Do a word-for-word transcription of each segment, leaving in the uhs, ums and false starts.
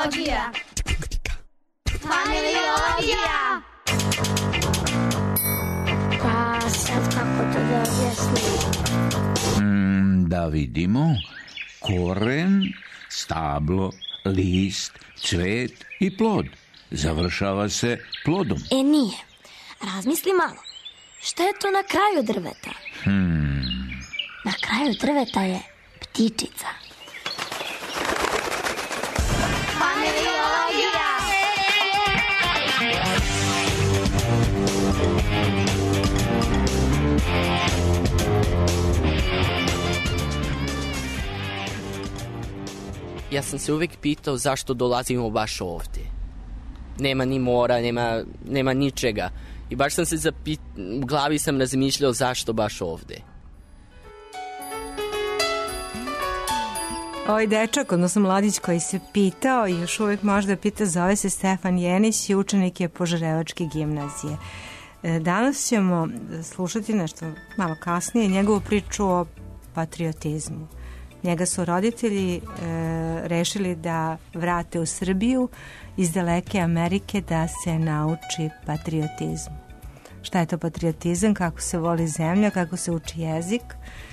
Familiologija. Familiologija. Pa sad kako to da objasnim? Mm, da vidimo. Koren, stablo, list, cvet i plod. Završava se plodom. E nije. Razmisli malo. Šta je to na kraju drveta? Hmm. Na kraju drveta je ptičica. Familiologija. Ja sam se uvijek pitao zašto dolazimo baš ovdje. Nema ni mora, nema, nema ničega. I baš sam se zapit... u glavi sam razmišljao zašto baš ovdje. Ovaj dečak, odnosno mladić koji se pitao i još uvijek možda pita, zove se Stefan Jenić i učenik je Požarevačke gimnazije. Danas ćemo slušati nešto malo kasnije, njegovu priču o patriotizmu. Njega su roditelji e, rešili da vrate u Srbiju iz daleke Amerike da se nauči patriotizmu. Šta je to patriotizam, kako se voli zemlja, kako se uči jezik.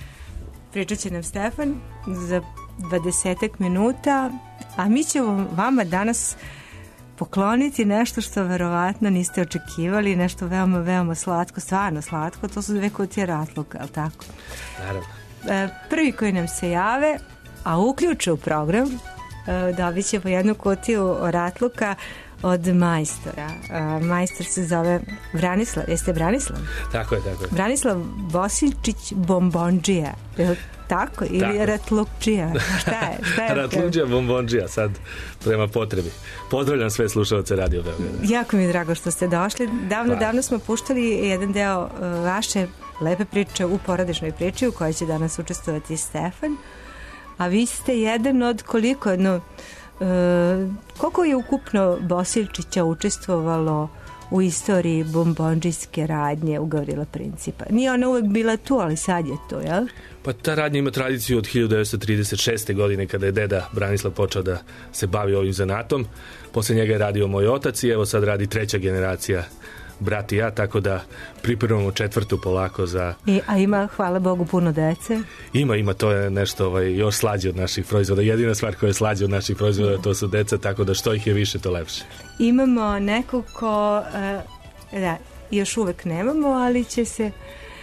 Pričat će nam Stefan za dvadesetak minuta, a mi ćemo vama danas pokloniti nešto što verovatno niste očekivali, nešto veoma, veoma slatko, stvarno slatko, to su dve kutije ratluka, je li tako? Naravno. Prvi koji nam se jave, a uključe u program, dobit će po jednu kutiju ratluka od majstora. Majstor se zove Branislav. Jeste Branislav? Tako je, tako je. Branislav Bosiljčić Bombondžija. Je li tako? Ili tako. Ratlukčija? Šta je? Šta je Ratlukčija Bombondžija, sad prema potrebi. Pozdravljam sve slušalce Radio Beograda. Jako mi je drago što ste došli. Davno, pa. davno smo puštali jedan deo uh, vaše lepe priče u porodičnoj priči u kojoj će danas učestvovati Stefan. A vi ste jedan od koliko jedno... Uh, koliko je ukupno Bosiljčića učestvovalo u istoriji bombondžijske radnje u Gavrila Principa? Nije ona uvek bila tu, ali sad je to, jel? Pa ta radnja ima tradiciju od hiljadu devetsto trideset šeste. godine kada je deda Branislav počeo da se bavi ovim zanatom. Posle njega je radio moj otac i evo sad radi treća generacija, brat i ja, tako da pripremamo četvrtu polako za... I, a ima, hvala Bogu, puno dece? Ima, ima, to je nešto ovaj, još slađe od naših proizvoda. Jedina stvar koja je slađe od naših proizvoda, to su deca, tako da što ih je više, to lepše. Imamo nekog ko, uh, da, još uvek nemamo, ali će se...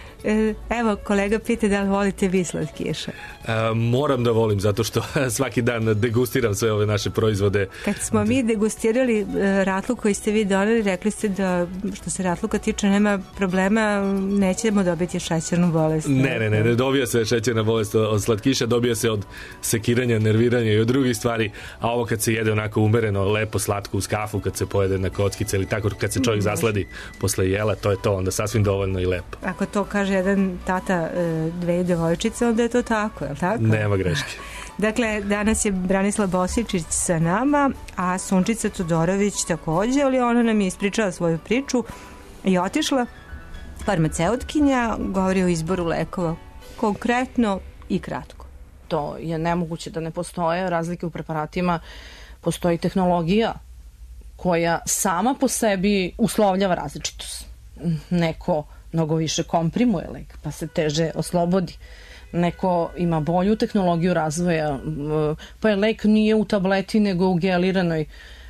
Evo, kolega pita da li volite vi slatkiše. E, moram da volim, zato što svaki dan degustiram sve ove naše proizvode. Kad smo mi degustirali ratluk koji ste vi doneli, rekli ste da što se ratluka tiče nema problema, nećemo dobiti šećernu bolest. Ne, ne, ne, ne dobija se šećerna bolest od slatkiša, dobija se od sekiranja, nerviranja i od drugih stvari, a ovo kad se jede onako umereno, lepo, slatko uz kafu, kad se pojede na kockice ili tako, kad se čovjek zasladi posle jela, to je to, onda sasvim dovoljno i lepo. Ako to kaže jedan tata dve devojčice, onda je to tako, je li tako? Nema greške. Dakle, danas je Branislav Bosiljčić sa nama, a Sunčica Todorović takođe, ali ona nam je ispričala svoju priču i otišla. Farmaceutkinja govori o izboru lekova konkretno i kratko. To je nemoguće da ne postoje razlike u preparatima. Postoji tehnologija koja sama po sebi uslovljava različitost. Neko mnogo više komprimuje lek, pa se teže oslobodi. Neko ima bolju tehnologiju razvoja, pa je lek nije u tableti nego u geliranoj.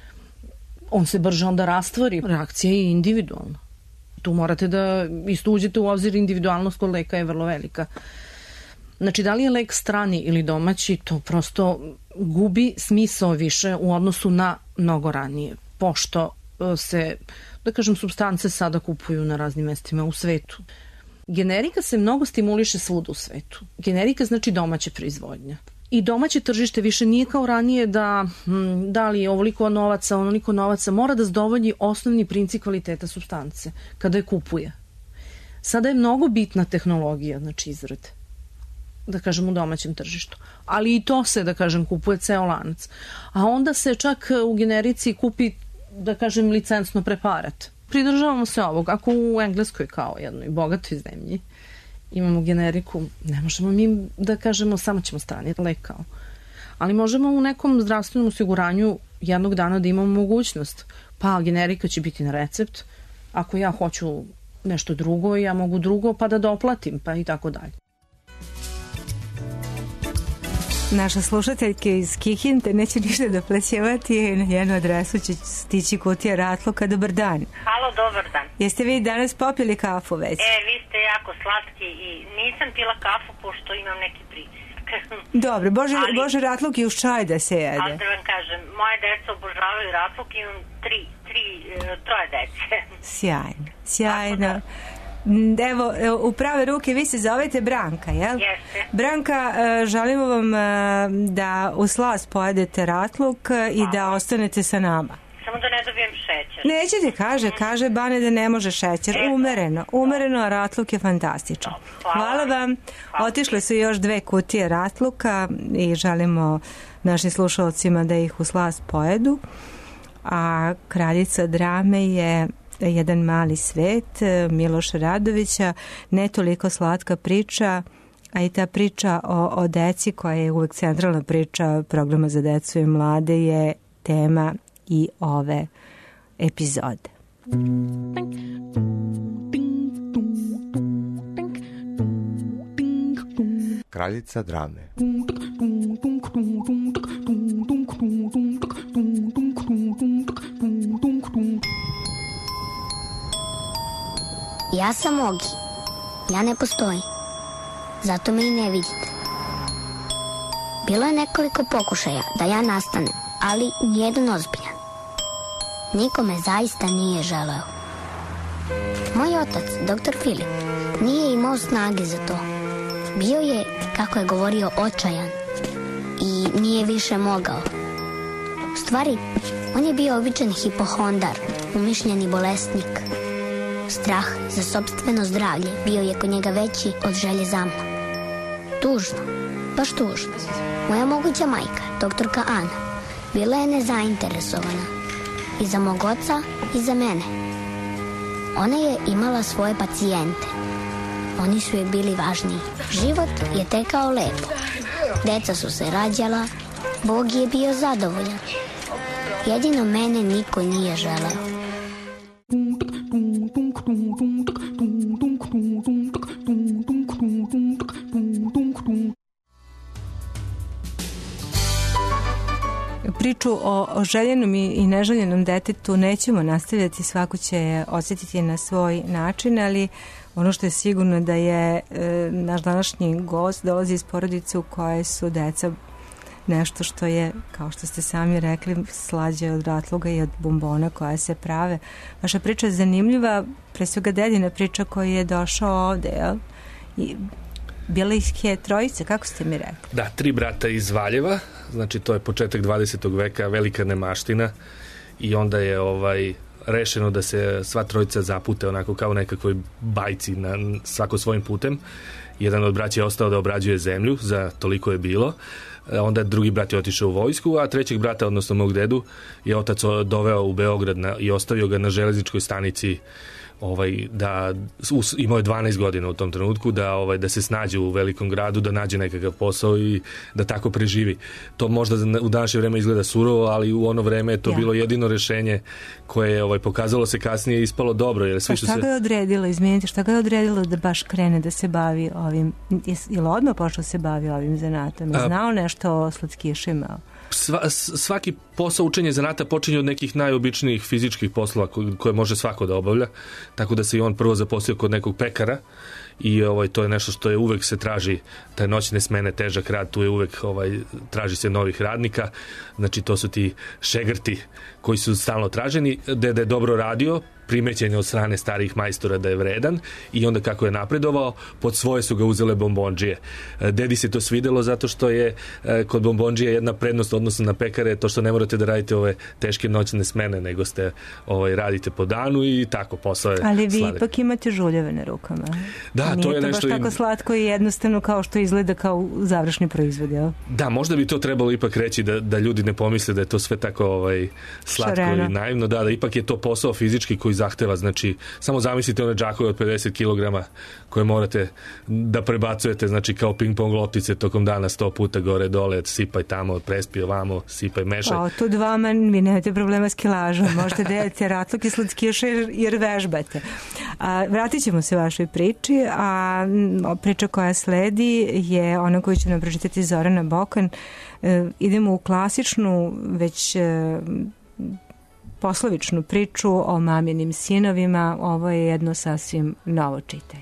On se brže onda rastvori. Reakcija je individualna. Tu morate da isto uđete u obzir, individualnost kod leka je vrlo velika. Znači, da li je lek strani ili domaći, to prosto gubi smisao više u odnosu na mnogo ranije, pošto se, da kažem, supstance sada kupuju na raznim mestima u svetu. Generika se mnogo stimuliše svuda u svetu. Generika znači domaća proizvodnja. I domaće tržište više nije kao ranije da hm, da li je ovoliko novaca, onoliko novaca, mora da zadovolji osnovni princip kvaliteta supstance kada je kupuje. Sada je mnogo bitna tehnologija, znači izrade, da kažem, u domaćem tržištu. Ali i to se, da kažem, kupuje ceo lanac. A onda se čak u generici kupi, da kažem, licencno preparat. Pridržavamo se ovog. Ako u Engleskoj kao jednoj bogatoj zemlji imamo generiku, ne možemo mi da kažemo samo ćemo strani lek kao. Ali možemo u nekom zdravstvenom osiguranju jednog dana da imamo mogućnost. Pa generika će biti na recept. Ako ja hoću nešto drugo, ja mogu drugo pa da doplatim, pa i tako dalje. Naša slušateljka iz Kikinde neće ništa doplaćivati, na jednu adresu će stići kutija ratluka. Dobar dan. Halo, dobar dan. Jeste vi danas popili kafu već? E, vi ste jako slatki i nisam pila kafu pošto imam neki pritisak. Dobro, Bože, ali, Bože ratluk i uz čaj da se jede. Ali da vam kažem, moje deca obožavaju ratluk, imam tri, tri, troje dece. Sjajno, sjajno. Evo, u prave ruke vi se zovete Branka, jel? Jeste. Branka, želimo vam da u slast pojedete ratluk i da ostanete sa nama. Samo da ne dobijem šećer. Nećete, kaže, kaže Bane da ne može šećer. Umereno, umereno, a ratluk je fantastičan. Hvala vam. Otišle su još dve kutije ratluka i želimo našim slušalcima da ih u slast pojedu. A kraljica drame je Jedan mali svet Miloša Radovića, ne toliko slatka priča, a i ta priča o, o deci koja je uvek centralna priča programa za decu i mlade je tema i ove epizode. Kraljica drame. Ja sam Ogi. Ja ne postojim. Zato me i ne vidite. Bilo je nekoliko pokušaja da ja nastanem, ali nijedan ozbiljan. Niko me zaista nije želeo. Moj otac, doktor Filip, nije imao snage za to. Bio je, kako je govorio, očajan i nije više mogao. U stvari, on je bio običan hipohondar, umišljeni bolesnik. Strah za sopstveno zdravlje bio je kod njega veći od želje za mnom. Tužno, baš tužno. Moja moguća majka, doktorka Ana, bila je nezainteresovana. I za mog oca i za mene. Ona je imala svoje pacijente. Oni su joj bili važniji. Život je tekao lepo. Deca su se rađala, Bog je bio zadovoljan. Jedino mene niko nije želeo. Priču o, o željenom i, i neželjenom detetu nećemo nastavljati, svako će je osjetiti na svoj način, ali ono što je sigurno da je e, naš današnji gost dolazi iz porodice u kojoj su deca nešto što je, kao što ste sami rekli, slađe od ratluga i od bombona koja se prave. Vaša priča je zanimljiva, pre svega dedina priča koji je došao ovde, jel? I bila ih je trojice, kako ste mi rekli? Da, tri brata iz Valjeva, znači to je početak dvadesetog veka, velika nemaština i onda je ovaj rešeno da se sva trojica zapute onako kao nekakvoj bajci na svako svojim putem. Jedan od braća je ostao da obrađuje zemlju, za toliko je bilo. Onda drugi brat je otišao u vojsku, a trećeg brata, odnosno mog dedu, je otac doveo u Beograd na, i ostavio ga na železničkoj stanici, ovaj, da imao je dvanaest godina u tom trenutku, da, ovaj, da se snađe u velikom gradu, da nađe nekakav posao i da tako preživi. To možda u današnje vreme izgleda surovo, ali u ono vreme je to ja. bilo jedino rešenje koje je ovaj, pokazalo se kasnije i ispalo dobro. Jer svi pa šta se... ga je odredilo, izmijenite, šta ga je odredilo da baš krene da se bavi ovim, je li odmah počeo se bavi ovim zanatom? Je znao nešto o slatkišima? Sva, svaki posao učenja zanata počinje od nekih najobičnijih fizičkih poslova koje, koje može svako da obavlja, tako da se i on prvo zaposlio kod nekog pekara i ovaj, to je nešto što je uvek se traži, taj noćne smene, težak rad, tu je uvek ovaj, traži se novih radnika, znači to su ti šegrti koji su stalno traženi, deda je dobro radio, primećen je od strane starijih majstora da je vredan i onda kako je napredovao, pod svoje su ga uzele bombondžije. Dedi se to svidelo zato što je kod bombondžije jedna prednost odnosno na pekare to što ne morate da radite ove teške noćne smene, nego ste ovaj, radite po danu i tako posao je ali vi sladak. Ipak imate žuljeve na rukama. Da, Da, Nije to je to nešto... baš tako slatko i jednostavno kao što izgleda kao završni proizvod, jel? Da, možda bi to trebalo ipak reći da, da ljudi ne pomisle da je to sve tako ovaj, slatko Šareno. I naivno, da, da ipak je to posao fizički koji zahteva, znači, samo zamislite one džakove od pedeset kilograma koje morate da prebacujete, znači kao ping-pong loptice tokom dana sto puta gore, dole, sipaj tamo, prespi ovamo, sipaj, mešaj. Pa, tu vama vi nemate problema s kilažom, možete da jedete ratluk i slatkiše jer vežbate. A, vratit ćemo se vašoj priči, a priča koja sledi je ona koju će nam pročitati Zorana Bokan. E, idemo u klasičnu, već e, poslovičnu priču o maminim sinovima. Ovo je jedno sasvim novo čitanje.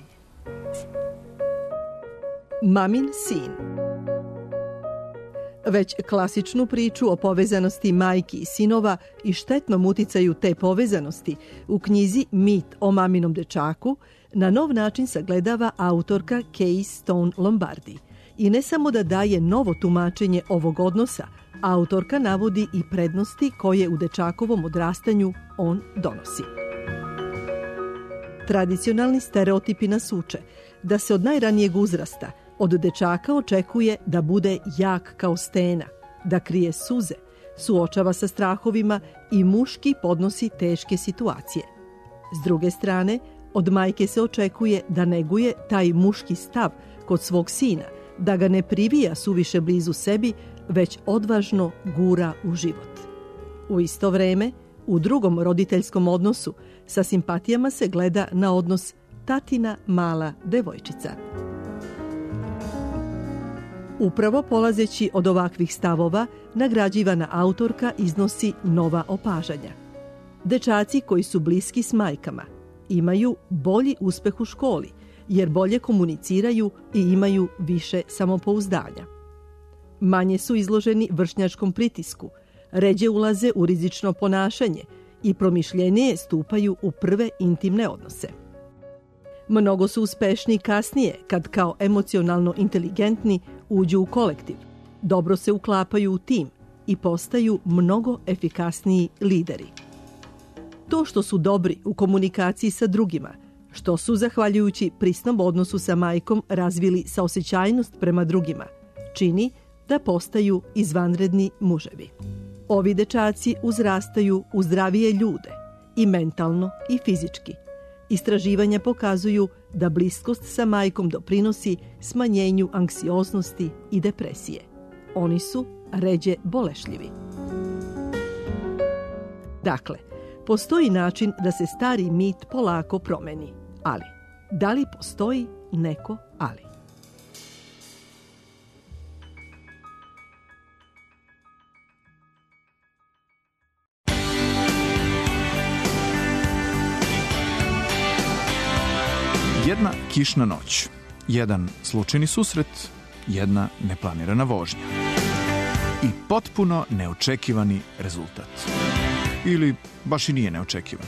Mamin sin. Već klasičnu priču o povezanosti majki i sinova i štetnom uticaju te povezanosti u knjizi Mit o maminom dečaku na nov način sagledava autorka Kay Stone Lombardi. I ne samo da daje novo tumačenje ovog odnosa, autorka navodi i prednosti koje u dečakovom odrastanju on donosi. Tradicionalni stereotipi nas uče da se od najranijeg uzrasta od dečaka očekuje da bude jak kao stena, da krije suze, suočava sa strahovima i muški podnosi teške situacije. S druge strane, od majke se očekuje da neguje taj muški stav kod svog sina, da ga ne privija suviše blizu sebi, već odvažno gura u život. U isto vreme, u drugom roditeljskom odnosu, sa simpatijama se gleda na odnos tatina mala devojčica. Upravo polazeći od ovakvih stavova, nagrađivana autorka iznosi nova opažanja. Dečaci koji su bliski s majkama imaju bolji uspeh u školi, jer bolje komuniciraju i imaju više samopouzdanja. Manje su izloženi vršnjačkom pritisku, ređe ulaze u rizično ponašanje i promišljenije stupaju u prve intimne odnose. Mnogo su uspešniji kasnije kad kao emocionalno inteligentni uđu u kolektiv, dobro se uklapaju u tim i postaju mnogo efikasniji lideri. To što su dobri u komunikaciji sa drugima, što su, zahvaljujući prisnom odnosu sa majkom, razvili saosećajnost prema drugima, čini da postaju izvanredni muževi. Ovi dečaci uzrastaju u zdravije ljude, i mentalno i fizički. Istraživanja pokazuju da bliskost sa majkom doprinosi smanjenju anksioznosti i depresije. Oni su ređe bolešljivi. Dakle, postoji način da se stari mit polako promeni. Ali, da li postoji neko ali? Jedna kišna noć, jedan slučajni susret, jedna neplanirana vožnja i potpuno neočekivani rezultat. Ili baš i nije neočekivan.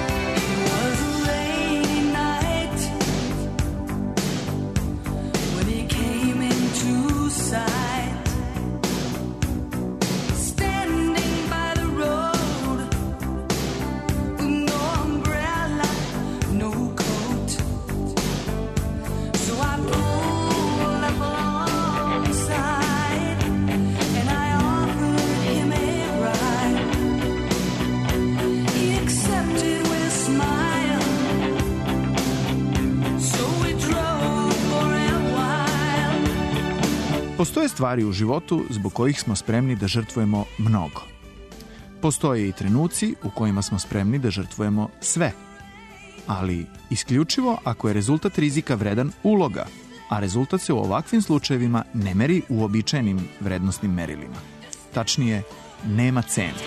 Postoje stvari u životu zbog kojih smo spremni da žrtvujemo mnogo. Postoje i trenuci u kojima smo spremni da žrtvujemo sve. Ali isključivo ako je rezultat rizika vredan uloga, a rezultat se u ovakvim slučajevima ne meri uobičajenim vrednostnim merilima. Tačnije, nema cene.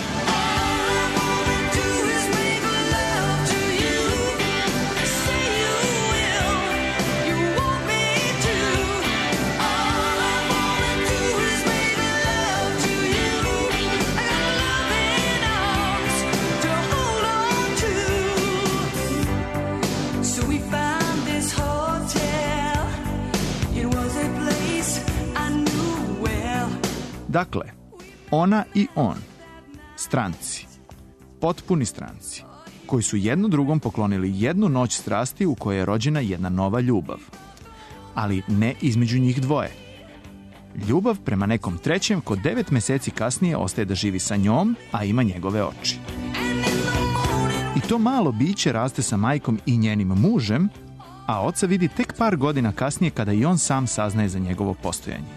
Dakle, ona i on, stranci, potpuni stranci, koji su jedno drugom poklonili jednu noć strasti u kojoj je rođena jedna nova ljubav. Ali ne između njih dvoje. Ljubav prema nekom trećem ko devet meseci kasnije ostaje da živi sa njom, a ima njegove oči. I to malo biće raste sa majkom i njenim mužem, a oca vidi tek par godina kasnije kada i on sam saznaje za njegovo postojanje.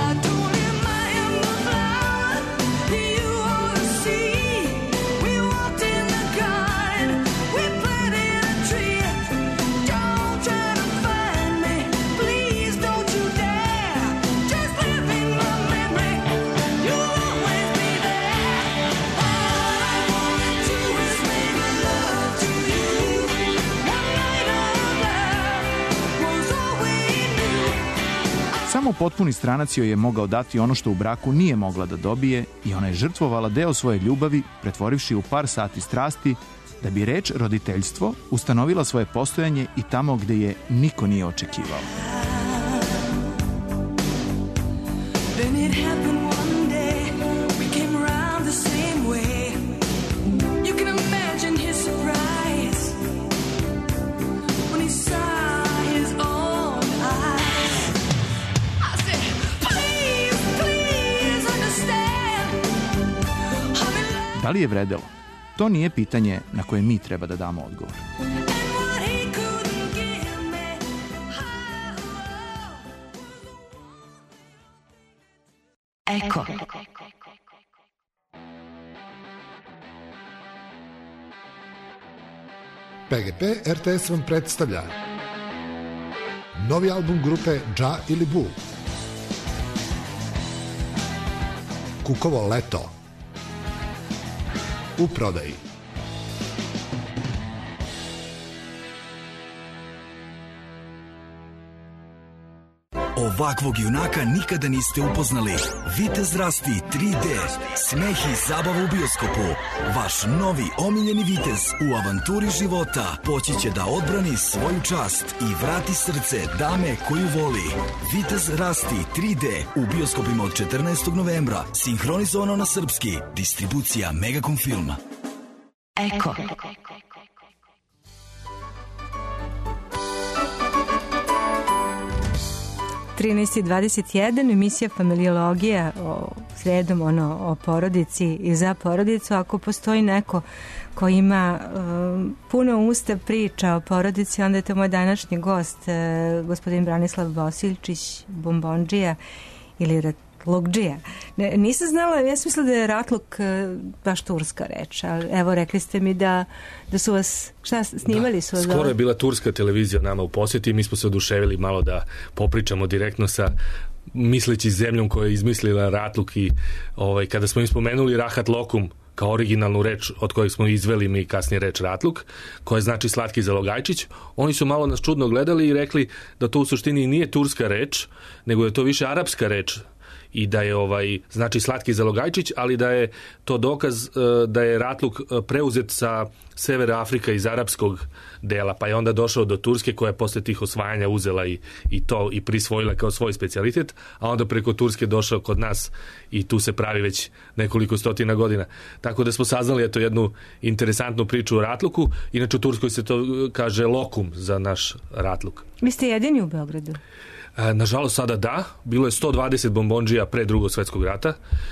Samo potpuni stranac joj je mogao dati ono što u braku nije mogla da dobije i ona je žrtvovala deo svoje ljubavi, pretvorivši u par sati strasti, da bi reč roditeljstvo ustanovila svoje postojanje i tamo gde je niko nije očekivao. Da li je vredelo? To nije pitanje na koje mi treba da damo odgovor. Eko. P G P R T S vam predstavlja novi album grupe Dža ili Bu. Kukovo leto. U prodaji. Ovakvog junaka nikada niste upoznali. Vitez Rasti tri D. Smeh i zabava u bioskopu. Vaš novi omiljeni vitez u avanturi života poći će da odbrani svoju čast i vrati srce dame koju voli. Vitez Rasti tri D u bioskopima od četrnaestog novembra. Sinhronizovano na srpski. Distribucija Megacom Filma. Eko. trinaest i dvadeset jedan, emisija Familiologija, o, sredom ono, o porodici i za porodicu. Ako postoji neko ko ima um, puno usta priča o porodici, onda je to moj današnji gost, uh, gospodin Branislav Bosiljčić, bombondžija ili ratlukdžija. Ne, nisam znala, ja sam mislila da je ratluk uh, baš turska reč, ali evo rekli ste mi da, da su vas, šta snimali su? Da, skoro je bila turska televizija nama u posjeti i mi smo se oduševili malo da popričamo direktno sa misleći zemljom koja je izmislila ratluk i ovaj, kada smo im spomenuli rahat lokum kao originalnu reč od kojeg smo izveli mi kasnije reč ratluk, koja znači slatki zalogajčić, oni su malo nas čudno gledali i rekli da to u suštini nije turska reč, nego je to više arapska reč i da je ovaj znači slatki zalogajčić, ali da je to dokaz da je ratluk preuzet sa severa Afrika iz arapskog dela, pa je onda došao do Turske koja je posle tih osvajanja uzela i, i to i prisvojila kao svoj specijalitet, a onda preko Turske došao kod nas i tu se pravi već nekoliko stotina godina. Tako da smo saznali eto jednu interesantnu priču o ratluku. Inače u Turskoj se to kaže lokum za naš ratluk. Vi ste jedini u Beogradu? Nažalost sada da, bilo je sto dvadeset bombondžija pre drugog svetskog rata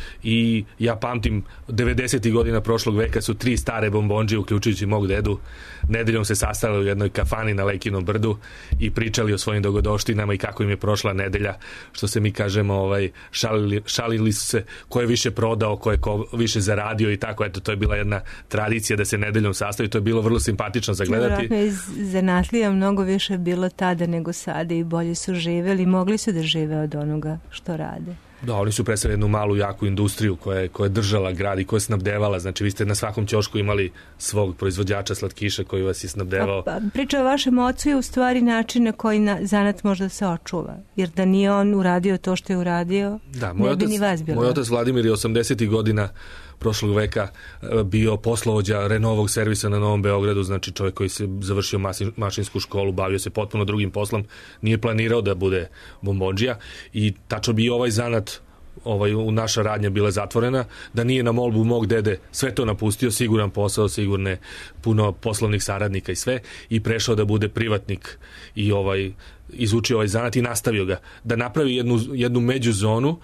i ja pamtim devedesetih godina prošlog veka su tri stare bombondžije uključujući mog dedu nedeljom se sastali u jednoj kafani na Lekinom brdu i pričali o svojim dogodoštinama i kako im je prošla nedelja, što se mi kažemo ovaj, šalili, šalili su se ko je više prodao, ko je ko više zaradio i tako, eto to je bila jedna tradicija da se nedeljom sastaju, to je bilo vrlo simpatično za gledati. Vjerojatno iz zanatlija mnogo više bilo tada nego sada i bolje su živeli ili mogli su da žive od onoga što rade. Da, oni su predstavili jednu malu jaku industriju koja je, koja je držala grad i koja je snabdevala. Znači, vi ste na svakom ćošku imali svog proizvođača slatkiša koji vas je snabdevao. Pa, priča o vašem ocu je u stvari način na koji na, zanat može da se očuva. Jer da nije on uradio to što je uradio, da, moj ne otac, bi ni vas bilo. Moj otac Vladimir je osamdesetih godina prošlog veka bio poslovođa Renovog servisa na Novom Beogradu, znači čovjek koji se završio masin, mašinsku školu, bavio se potpuno drugim poslom, nije planirao da bude bombondžija i tačno bi ovaj zanat ovaj, u naša radnja bila zatvorena, da nije na molbu mog dede sve to napustio, siguran posao, sigurne puno poslovnih saradnika i sve, i prešao da bude privatnik i ovaj izučio ovaj zanat i nastavio ga, da napravi jednu, jednu međuzonu,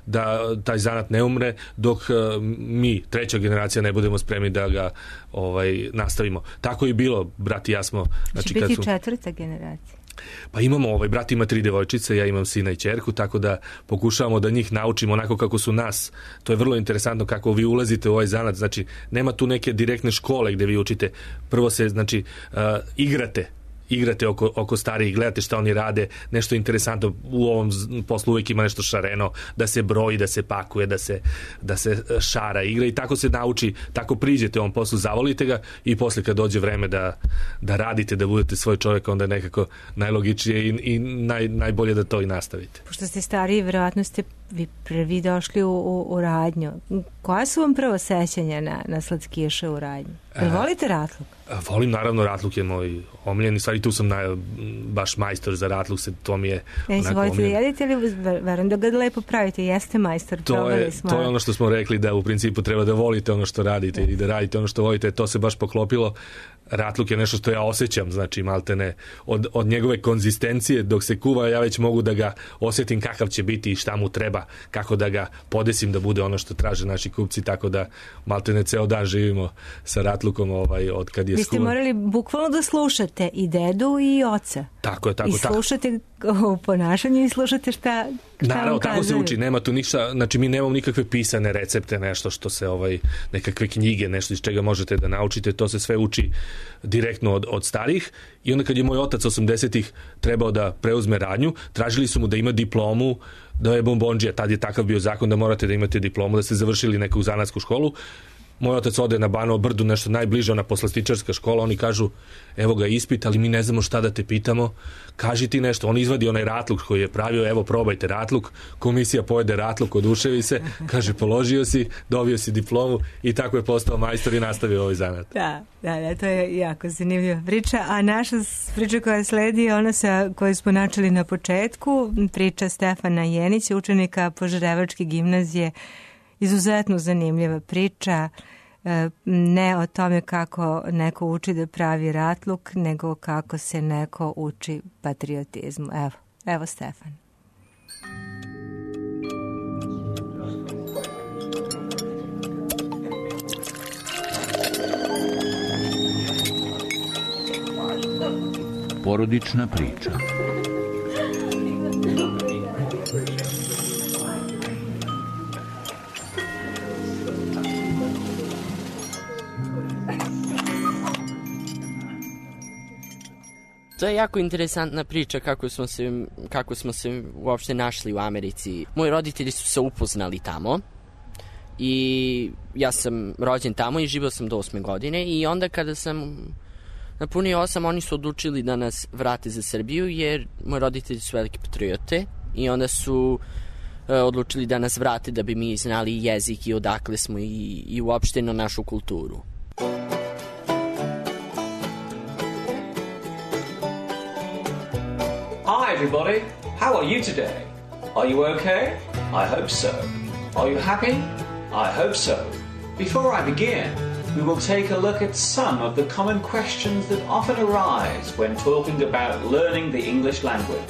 da taj zanat ne umre dok uh, mi, treća generacija, ne budemo spremni da ga ovaj nastavimo. Tako je bilo, brat i ja smo... Znači, biti su... četvrta generacija. Pa imamo, ovaj, brat ima tri devojčice, ja imam sina i ćerku, tako da pokušavamo da njih naučimo onako kako su nas. To je vrlo interesantno kako vi ulazite u ovaj zanat, znači nema tu neke direktne škole gde vi učite. Prvo se, znači, uh, igrate igrate oko, oko starijih, gledate šta oni rade, nešto interesantno. U ovom poslu uvijek ima nešto šareno, da se broji, da se pakuje, da se, da se šara igra i tako se nauči, tako priđete ovom poslu, zavolite ga i posle kad dođe vreme da, da radite, da budete svoj čovjek, onda je nekako najlogičnije i, i naj, najbolje da to i nastavite. Pošto ste stariji, vjerojatno ste vi prvi došli u, u, u radnju. Koja su vam prvo sećanja na, na slatkiše u radnju? Jel volite ratluk? Volim, naravno, ratluk je moj omiljeni stvar i tu sam naj, baš majstor za ratluk, se, to mi je ne, onako volite omiljen. Jedite ili verujem da ga lepo pravite, jeste majstor, to je, smo. To je ono što smo rekli, da u principu treba da volite ono što radite i da radite ono što volite, to se baš poklopilo. Ratluk je nešto što ja osjećam, znači maltene od, od njegove konzistencije dok se kuva, ja već mogu da ga osjetim kakav će biti i šta mu treba, kako da ga podesim da bude ono što traže naši kupci, tako da maltene ceo dan živimo sa ratlukom ovaj, od kad je skuvan. Vi ste morali bukvalno da slušate i dedu i oca. Tako je, tako. I slušate u ponašanju i slušate šta, šta naravno, tako se uči, nema tu ništa, znači mi nemamo nikakve pisane recepte, nešto što se, ovaj, nekakve knjige, nešto iz čega možete da naučite, to se sve uči direktno od, od starih. I onda kad je moj otac osamdesetih trebao da preuzme radnju, tražili su mu da ima diplomu, da je bombondžija, tad je takav bio zakon da morate da imate diplomu, da ste završili neku zanatsku školu. Moj otac ode na Banovo Brdu, nešto najbliže, ona poslastičarska škola, oni kažu, evo ga ispit, ali mi ne znamo šta da te pitamo, kaži ti nešto. On izvadi onaj ratluk koji je pravio, evo probajte ratluk, komisija pojede ratluk, oduševi se, kaže položio si, dobio si diplomu i tako je postao majstor i nastavio ovaj zanat. Da, da, da, to je jako zanimljiva priča, a naša priča koja sledi je ona sa koju smo načeli na početku, priča Stefana Jenića, učenika Požarevačke gimnazije. Izuzetno zanimljiva priča, ne o tome kako neko uči da pravi ratluk, nego kako se neko uči patriotizmu. Evo, evo Stefan. Porodična priča. To je jako interesantna priča kako smo se, kako smo se uopšte našli u Americi. Moji roditelji su se upoznali tamo i ja sam rođen tamo i živio sam do osme godine i onda kada sam napunio osam, oni su odlučili da nas vrate za Srbiju jer moji roditelji su velike patriote i onda su uh, odlučili da nas vrate da bi mi znali jezik i odakle smo i, i uopšteno našu kulturu. Hi everybody, how are you today? Are you okay? I hope so. Are you happy? I hope so. Before I begin, we will take a look at some of the common questions that often arise when talking about learning the English language.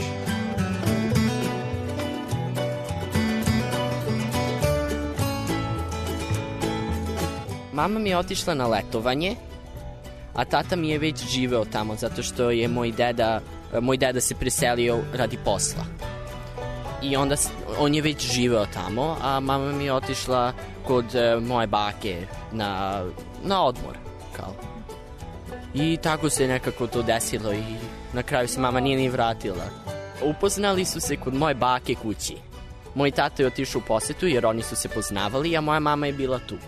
Mama mi je otišla na letovanje, a tata mi je već živeo tamo zato što je moj deda moj deda se preselio radi posla. I onda on je već živeo tamo, a mama mi je otišla kod uh, moje bake na, na odmor. Kao. I tako se nekako to desilo i na kraju se mama nije ni vratila. Upoznali su se kod moje bake kući. Moj tata je otišao u posetu jer oni su se poznavali, a moja mama je bila tu.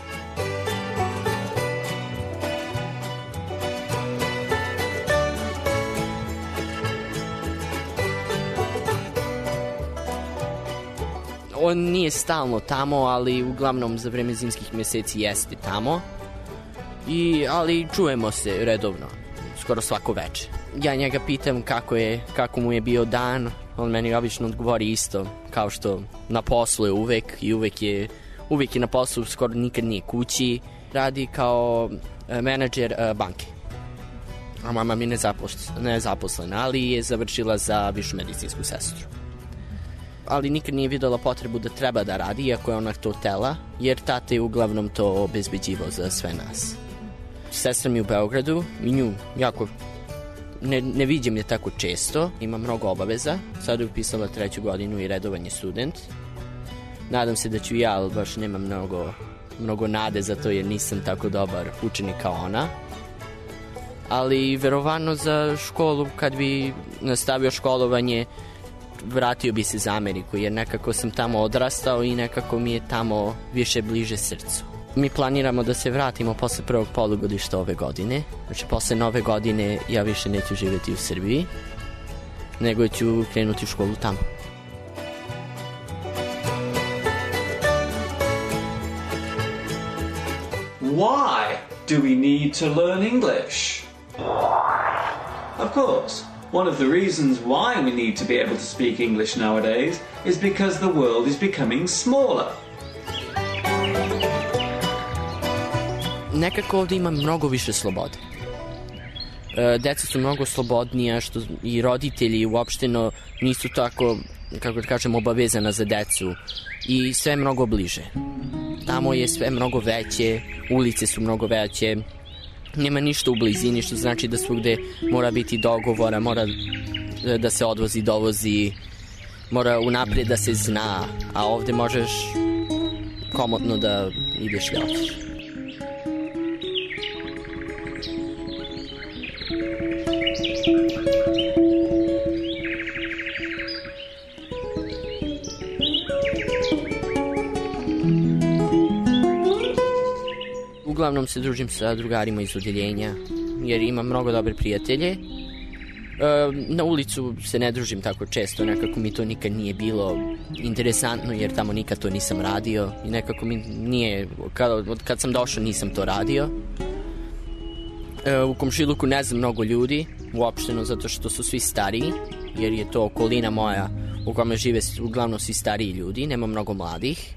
On nije stalno tamo, ali uglavnom za vreme zimskih mjeseci jeste tamo. I, ali čujemo se redovno, skoro svako večer. Ja njega pitam kako, je, kako mu je bio dan, on meni obično odgovori isto, kao što na poslu je uvek i uvek je, uvek je na poslu, skoro nikad nije kući. Radi kao menadžer banke. A mama mi je nezaposlena, ali je završila za višu medicinsku sestru. Ali nikad nije videla potrebu da treba da radi, iako je ona to htela, jer tata je uglavnom to obezbeđivao za sve nas. Sestra mi je u Beogradu i nju jako ne, ne viđem je tako često, ima mnogo obaveza. Sada je upisala treću godinu i redovan je student. Nadam se da ću ja, ali baš nemam mnogo, mnogo nade za to jer nisam tako dobar učenik kao ona. Ali verovatno za školu, kad bi nastavio školovanje, vratio bi se za Ameriku, jer nekako sam tamo odrastao i nekako mi je tamo više bliže srcu. Mi planiramo da se vratimo posle prvog polugodišta ove godine. Znači, posle nove godine ja više neću živjeti u Srbiji, nego ću krenuti u školu tamo. Why do we need to learn English? Of course, one of the reasons why we need to be able to speak English nowadays is because the world is becoming smaller. Nekako ovdje ima mnogo više slobode. E, deca su mnogo slobodnija, što i roditelji uopšteno nisu tako, kako da kažem, obavezana za decu i sve mnogo bliže. Tamo je sve mnogo veće, ulice su mnogo veće, nema ništa u blizini, što znači da svugde mora biti dogovora, mora da se odvozi, dovozi, mora unaprijed da se zna, a ovdje možeš komotno da ideš da hoćeš. Uglavnom se družim sa drugarima iz odeljenja, jer imam mnogo dobre prijatelje. E, na ulicu se ne družim tako često, nekako mi to nikad nije bilo interesantno, jer tamo nikad to nisam radio i nekako mi nije, kad, kad sam došao nisam to radio. E, u komšiluku ne znam mnogo ljudi, uopšteno zato što su svi stariji, jer je to okolina moja u kome žive uglavnom svi stariji ljudi, nema mnogo mladih,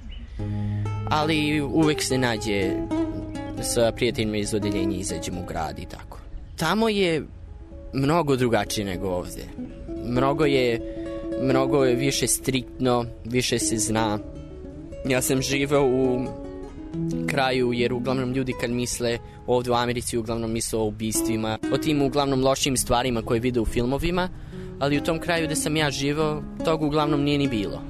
ali uvek se nađe sa prijateljima iz odeljenja izađemo u grad i tako. Tamo je mnogo drugačije nego ovdje. Mnogo je, mnogo je više striktno, više se zna. Ja sam živeo u kraju, jer uglavnom ljudi kad misle ovdje u Americi uglavnom misle o ubistvima, o tim uglavnom lošim stvarima koje vide u filmovima, ali u tom kraju gde sam ja živeo, tog uglavnom nije ni bilo.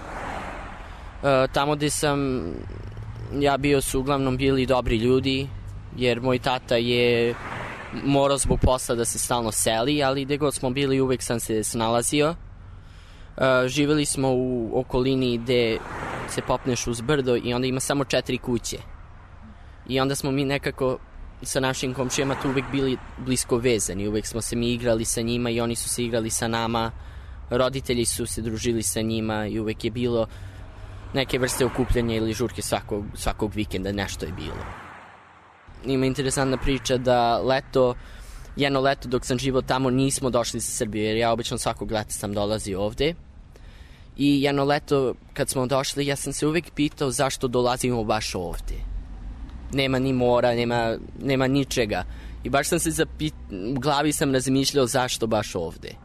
E, tamo gde sam ja bio su uglavnom bili dobri ljudi, jer moj tata je morao zbog posla da se stalno seli, ali gde god smo bili uvek sam se snalazio. Uh, živjeli smo u okolini gde se popneš uz brdo i onda ima samo četiri kuće. I onda smo mi nekako sa našim komšijama tu uvek bili blisko vezani, uvek smo se mi igrali sa njima i oni su se igrali sa nama, roditelji su se družili sa njima i uvek je bilo neke vrste okupljanja ili žurke svakog, svakog vikenda, nešto je bilo. Ima interesantna priča da leto, jedno leto dok sam živao tamo nismo došli sa Srbije, jer ja obično svakog leta sam dolazio ovde. I jedno leto kad smo došli, ja sam se uvek pitao zašto dolazimo baš ovde. Nema ni mora, nema, nema ničega. I baš sam se zapit... u glavi sam razmišljao zašto baš ovde.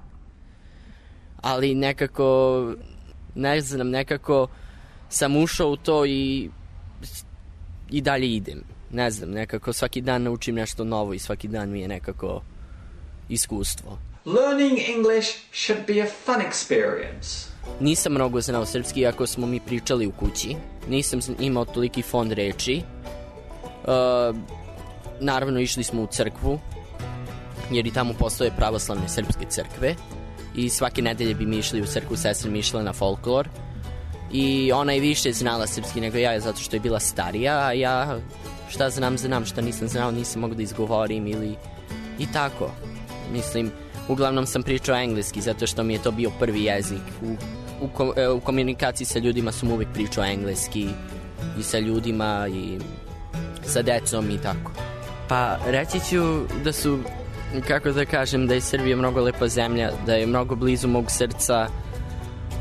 Ali nekako, ne znam, nekako sam ušao u to i, i dalje idem. Ne znam, nekako svaki dan naučim nešto novo i svaki dan mi je nekako iskustvo. Learning English should be a fun experience. Nisam mnogo znao srpski, iako smo mi pričali u kući. Nisam imao toliki fond reči. Uh, naravno, išli smo u crkvu, jer i tamo postoje pravoslavne srpske crkve. I svake nedelje bi mi išli u crkvu, sestra mi išla na folklor. I ona je više znala srpski nego ja, zato što je bila starija, a ja šta znam, znam, šta nisam znao, nisam mogu da izgovorim ili i tako. Mislim, uglavnom sam pričao engleski, zato što mi je to bio prvi jezik. U, u, kom, u komunikaciji sa ljudima sam uvek pričao engleski i sa ljudima i sa decom i tako. Pa reći ću da su, kako da kažem, da je Srbija mnogo lepa zemlja, da je mnogo blizu mog srca,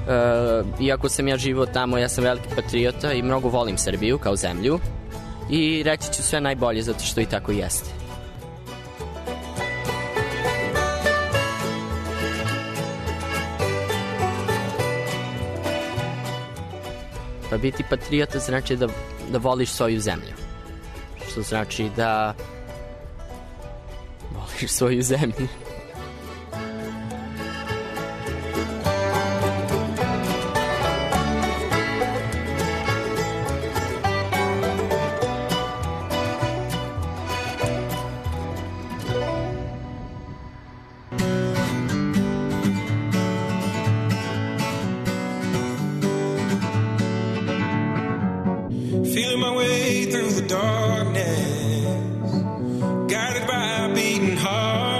iako sam ja živao tamo, ja sam veliki patriota i mnogo volim Srbiju kao zemlju i reći ću sve najbolje zato što i tako jeste. Pa biti patriota znači da, da voliš svoju zemlju. Što znači da voliš svoju zemlju. Feeling my way through the darkness, guided by a beating heart.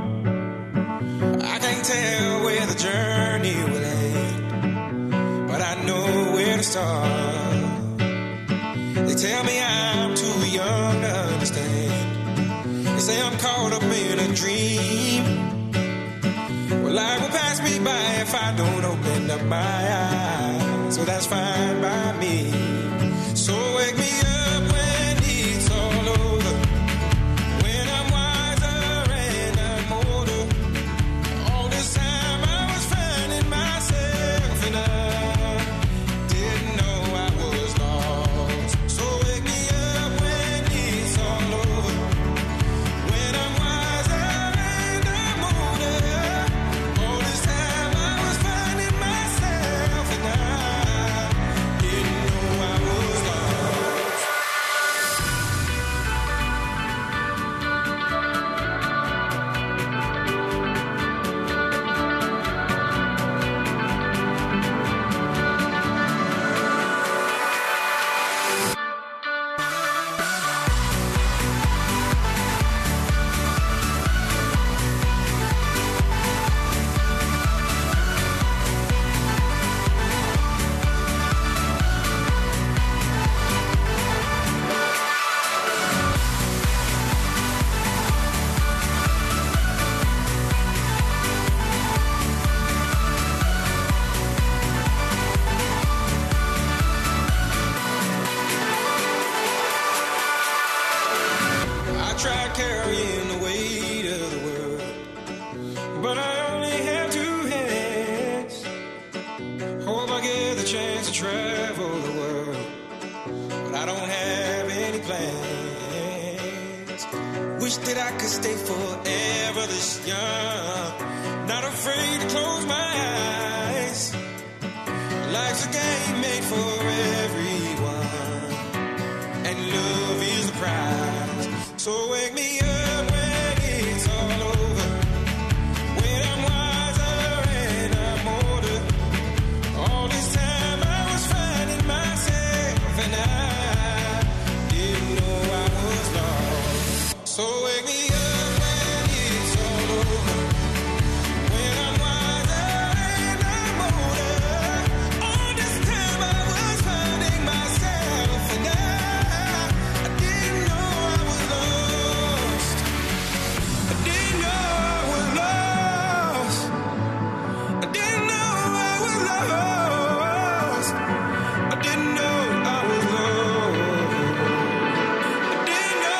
I can't tell where the journey will end, but I know where to start. They tell me I'm too young to understand. They say I'm caught up in a dream. Well, life will pass me by if I don't open up my eyes. So that's fine by me. So wake me up when it's all over, when I'm wiser and I'm older. All this time I was finding myself and I didn't know I was lost. So wake me up when it's all over, when I'm wiser and I'm older. All this time I was finding myself and I didn't know I was lost. I tried carrying the weight of the world, but I only have two hands. Hope I get the chance to travel the world, but I don't have any plans. Wish that I could stay forever this young, not afraid to close my eyes. Life's a game made for everyone, and love is the prize. So wake me up when it's all over, when I'm wiser and I'm older. All this time I was finding myself and I didn't know I was lost. So wake me up when it's all over, when I'm wiser and I'm older. All this time I was finding myself and I I didn't know I was lost. I didn't know I was lost. I didn't know I was lost. I didn't know I was lost. I didn't know.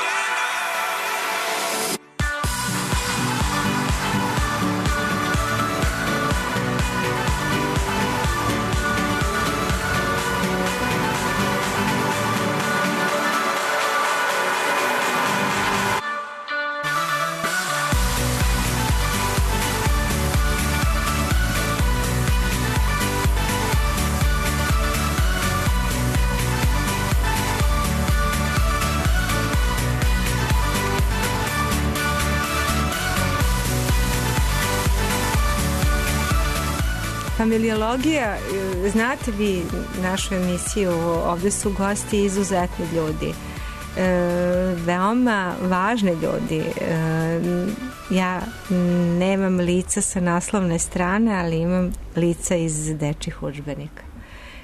Familiologija, znate vi našu emisiju, ovde su gosti izuzetni ljudi, e, veoma važni ljudi. E, ja nemam lica sa naslovne strane, ali imam lica iz dečjih udžbenika.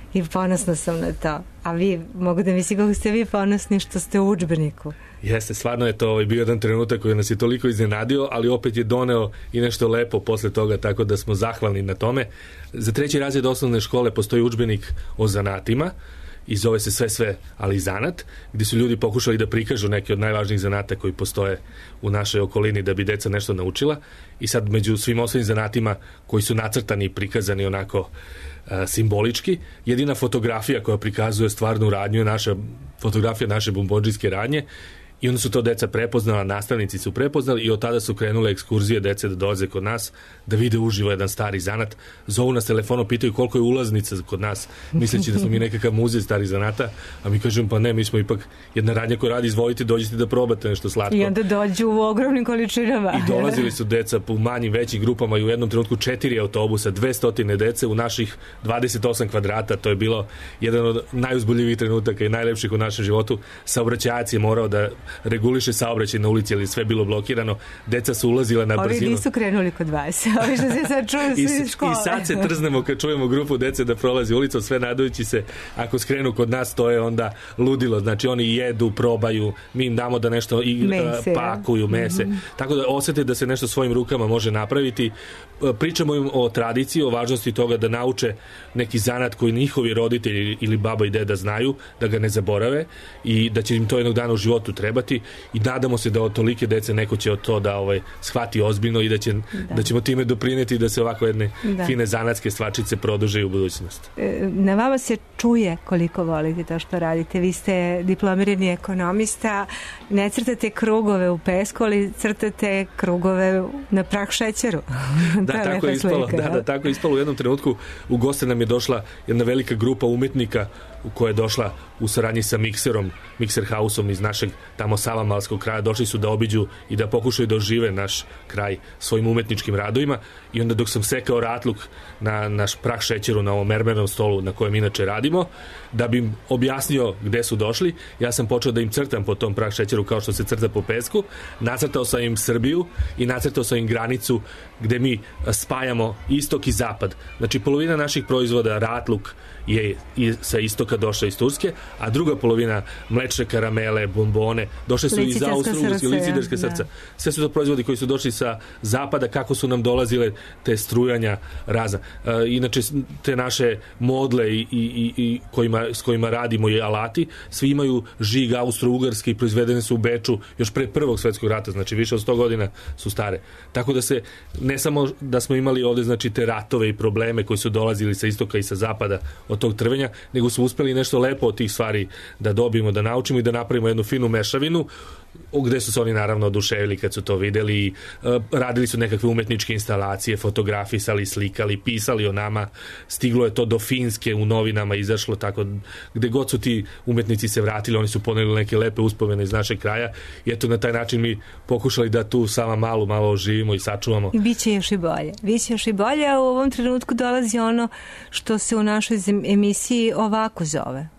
I ponosna sam na to. A vi, mogu da mislim kako ste vi ponosni što ste u udžbeniku. Jeste, stvarno je to ovaj, bio jedan trenutak koji nas je toliko iznenadio, ali opet je doneo i nešto lepo posle toga, tako da smo zahvalni na tome. Za treći razred osnovne škole postoji udžbenik o zanatima i zove se Sve sve, ali zanat, gdje su ljudi pokušali da prikažu neke od najvažnijih zanata koji postoje u našoj okolini da bi deca nešto naučila. I sad među svim osnovnim zanatima koji su nacrtani i prikazani onako a, simbolički, jedina fotografija koja prikazuje stvarnu radnju je naša fotografija naše bombondžijske radnje. I onda su to deca prepoznala, nastavnici su prepoznali i od tada su krenule ekskurzije dece da dolaze kod nas, da vide uživo jedan stari zanat. Zovu nas telefonom, pitaju koliko je ulaznica kod nas, misleći da smo mi nekakav muzej starih zanata, a mi kažemo pa ne, mi smo ipak jedna radnja koja radi, izvolite, dođite da probate nešto slatko. I onda dođu u ogromnim količinama. I dolazili su deca po manjim, većim grupama i u jednom trenutku četiri autobusa, dvesta dece u naših dvadeset osam kvadrata. To je bilo jedan od najuzbuljivijih trenutaka i najlepših u našem životu. Saobraćajac je morao da reguliše saobraćaj na ulici, ali sve bilo blokirano. Deca su ulazila na Ovi brzinu. Ovi nisu krenuli kod vas. Ovi što se sad čuju I, iz škole. I sad se trznemo kad čujemo grupu dece da prolazi ulicom, sve nadajući se. Ako skrenu kod nas, to je onda ludilo. Znači oni jedu, probaju, mi im damo da nešto i, mese, pakuju, mese. Mm-hmm. Tako da osete da se nešto svojim rukama može napraviti. Pričamo im o tradiciji, o važnosti toga da nauče neki zanat koji njihovi roditelji ili baba i deda znaju, da ga ne zaborave i da će im to jednog dana u životu trebati i nadamo se da od tolike dece neko će od to da ovaj, shvati ozbiljno i da, će, da. da ćemo time doprineti da se ovako jedne da. fine zanatske stvačice produže u budućnosti. Na vama se čuje koliko volite to što radite. Vi ste diplomirani ekonomista, ne crtate krugove u pesku, ali crtate krugove na prah šećeru. Da, tako je ispalo, slika, da, da, tako je ispalo u jednom trenutku. U goste nam je došla jedna velika grupa umetnika koja je došla u saradnji sa Mikserom, Mikser Hausom iz našeg tamo Savamalskog kraja. Došli su da obiđu i da pokušaju da ožive naš kraj svojim umetničkim radovima i onda dok sam sekao ratluk na naš prah šećeru na ovom mermernom stolu na kojem inače radimo, da bi im objasnio gde su došli, ja sam počeo da im crtam po tom prah šećeru kao što se crta po pesku. Nacrtao sam im Srbiju i nacrtao sam im granicu gde mi spajamo istok i zapad. Znači polovina naših proizvoda, ratluk, je sa istoka došla iz Turske, a druga polovina mlečne karamele, bombone, došle su iz Austro-Ugarske, liciderske srca. Da. Sve su to proizvodi koji su došli sa zapada, kako su nam dolazile te strujanja razna. E, inače, te naše modle i, i, i kojima, s kojima radimo i alati, svi imaju žig Austro-Ugarski i proizvedene su u Beču još pre prvog svetskog rata, znači više od sto godina su stare. Tako da se, ne samo da smo imali ovde znači te ratove i probleme koji su dolazili sa istoka i sa zapada od tog trvenja, nego smo uspeli nešto lepo od tih stvari da dobijemo, da naučimo i da napravimo jednu finu mešavinu gde su se oni naravno oduševili kad su to videli i uh, radili su nekakve umetničke instalacije, fotografisali, slikali, pisali o nama, stiglo je to do Finske, u novinama izašlo, tako gde god su ti umetnici se vratili, oni su poneli neke lepe uspomene iz našeg kraja i eto na taj način mi pokušali da tu sama malu malo oživimo i sačuvamo. I biće još i bolje. Biće još i bolje, a u ovom trenutku dolazi ono što se u našoj emisiji ovako zove.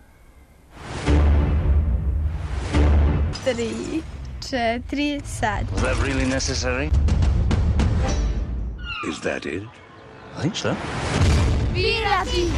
Tri, četiri, sad. Was that really necessary? Is that it? I think so. Pirati!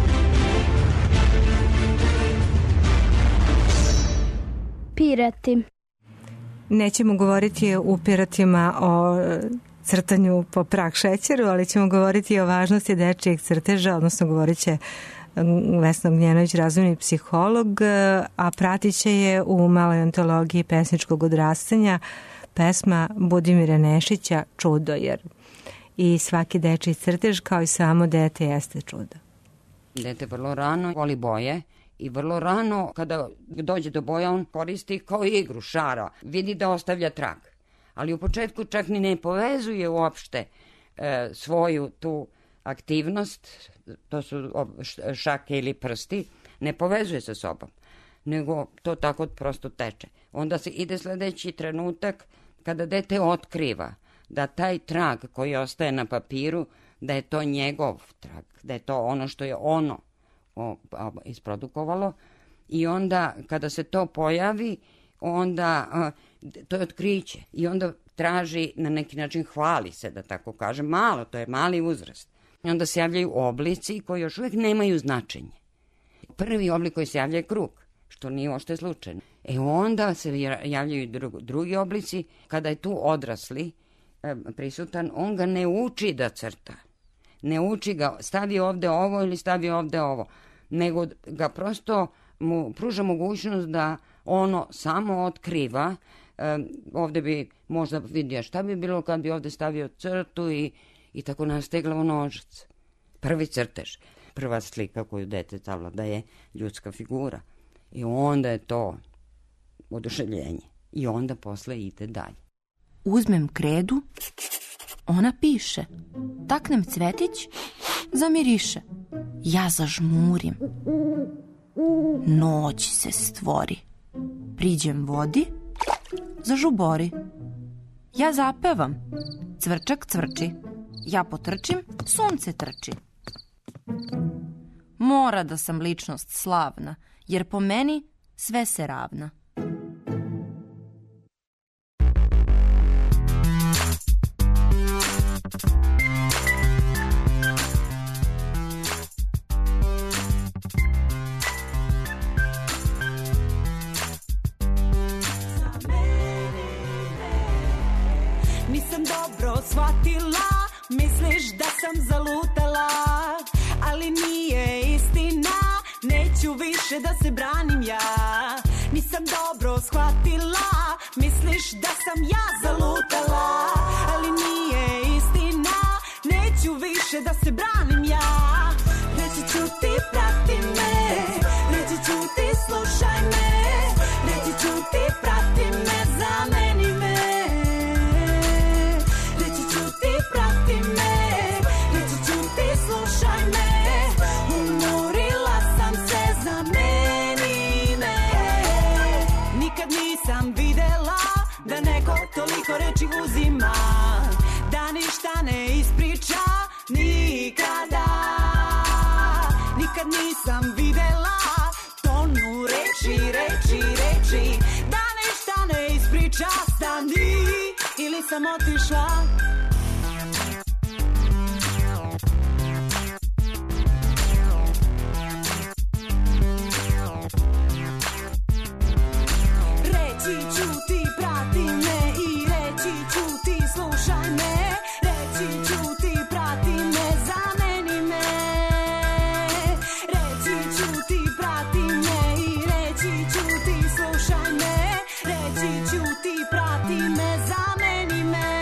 Pirati. Nećemo govoriti u piratima o crtanju po prah šećeru, ali ćemo govoriti o važnosti dečijeg crteža, odnosno govorit će Vesna Ognjenović, razvojni psiholog, a pratit će je u maloj antologiji pesničkog odrastanja pesma Budimira Nešića Čudo, jer i svaki dečiji crtež kao i samo dete jeste čudo. Dete vrlo rano voli boje i vrlo rano kada dođe do boja on koristi kao igru, šara, vidi da ostavlja trag. Ali u početku čak ni ne povezuje uopšte e, svoju tu aktivnost, to su šake ili prsti, ne povezuje sa sobom, nego to tako prosto teče. Onda se ide sledeći trenutak kada dete otkriva da taj trag koji ostaje na papiru, da je to njegov trag, da je to ono što je ono o, o, isprodukovalo i onda kada se to pojavi, onda a, to je otkriće i onda traži na neki način, hvali se da tako kažem, malo, to je mali uzrast. I onda se javljaju oblici koji još uvijek nemaju značenje. prvi oblik koji se javlja je krug, što nije ošte slučajno. E onda se javljaju drugi, drugi oblici, kada je tu odrasli e, prisutan, on ga ne uči da crta. Ne uči ga, stavi ovde ovo ili stavi ovde ovo, nego ga prosto mu pruža mogućnost da ono samo otkriva. E, ovde bi možda vidio šta bi bilo kad bi ovde stavio crtu i, i tako nastaje glavonožac. Prvi crtež, prva slika koju dete stavlja da je ljudska figura. I onda je to oduševljenje. I onda posle ide dalje. Uzmem kredu, ona piše. Taknem cvetić, zamiriše. Ja zažmurim. Noć se stvori. Priđem vodi, zažubori. Ja zapevam. Cvrčak cvrči. Ja potrčim, sunce trči. Mora da sam ličnost slavna, jer po meni sve se ravna. Nisam dobro shvatila, misliš da sam zalutala, ali nije istina, neću više da se branim ja. Nisam dobro shvatila, misliš da sam ja zalutala, ali nije istina, neću više da se branim ja. Reći ću ti prati me, reći ću ti slušaj me, reći ću ti prati me, zameni me. Reći ću ti prati me, reći ću ti slušaj me, umorila sam se, zameni me. Nikad nisam videla da neko toliko reči uzima, da ništa ne ispriča nikada. Nikad nisam videla tonu reči, reči, reči, da ništa ne ispriča, stani ili sam otišla. Reći ću ti prati me i reći ću ti slušaj me, reći ću ti prati me, zameni me. Reći ću ti prati me i reći ću ti slušaj me, reći ću ti prati me, zameni me.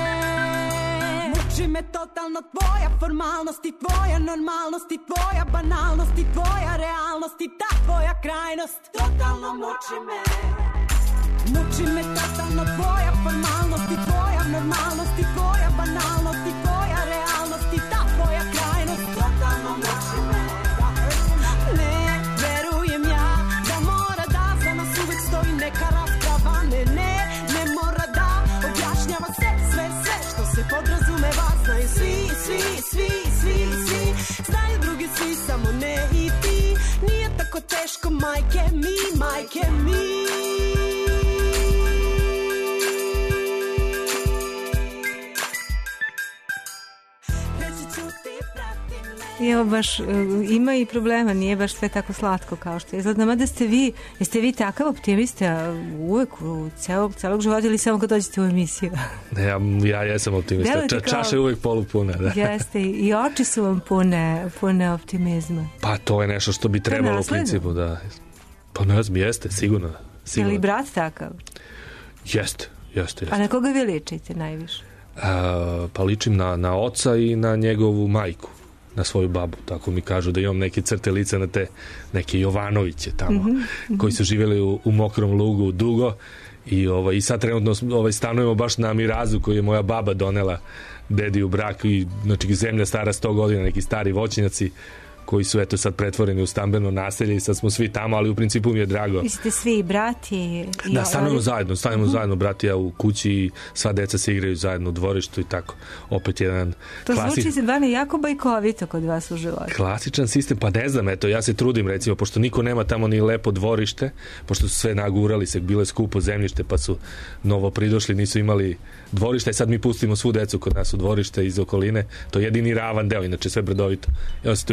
Muči me totalno tvoja formalnost i tvoja normalnost i tvoja banalnost i tvoja realnost i ta tvoja krajnost. Totalno muči me. Muči me totalno tvoja formalnost i tvoja normalnost i tvoja banalnost i tvoja realnost i ta tvoja krajnost. Totalno muči me. Ne verujem ja da mora da za nas uvek stoji neka rasprava. Ne, ne, ne mora da objašnjava se sve, sve što se podrazumeva. Znaju svi, svi, svi, svi, svi, znaju drugi svi, samo ne i ti. Nije tako teško, majke mi, majke mi. Evo baš, ima i problema, nije baš sve tako slatko kao što je. Izgleda, mada ste vi, jeste vi takav optimista uvek u celog, celog života ili samo kad dođete u emisiju? Ne, ja, ja jesam optimista. Ča, kao... Čaša je uvek polupuna. Da. Jeste, i oči su vam pune, pune optimizma. Pa to je nešto što bi trebalo u principu. Da. Pa ne znam, jeste, sigurno. sigurno. Je li brat takav? Jeste, jeste, jeste. A na koga vi ličite najviše? A, pa ličim na, na oca i na njegovu majku, na svoju babu, tako mi kažu da imam neke crte lica na te neke Jovanoviće tamo, mm-hmm. koji su živjeli u, u Mokrom Lugu dugo i, ovaj, i sad trenutno ovaj, stanujemo baš na Mirazu koju je moja baba donela dedi u brak i znači zemlja stara sto godina, neki stari voćnjaci koji su eto sad pretvoreni u stambeno naselje i sad smo svi tamo, ali u principu mi je drago. Vi ste svi brati? I da, stanujemo ovaj... zajedno, stanujemo uh-huh. zajedno, brati ja u kući i sva deca se igraju zajedno u dvorištu i tako. Opet jedan to klasi... zvuči se dvane jako bajkovito kod vas u životu. Klasičan sistem, pa ne znam, eto, ja se trudim recimo, pošto niko nema tamo ni lepo dvorište, pošto su sve nagurali se, bilo je skupo zemljište, pa su novo pridošli, nisu imali dvorište i sad mi pustimo svu decu kod nas u dvorište iz okoline, to je jedini ravan deo, inače sve brdovito. I onda se tu igra fudbal,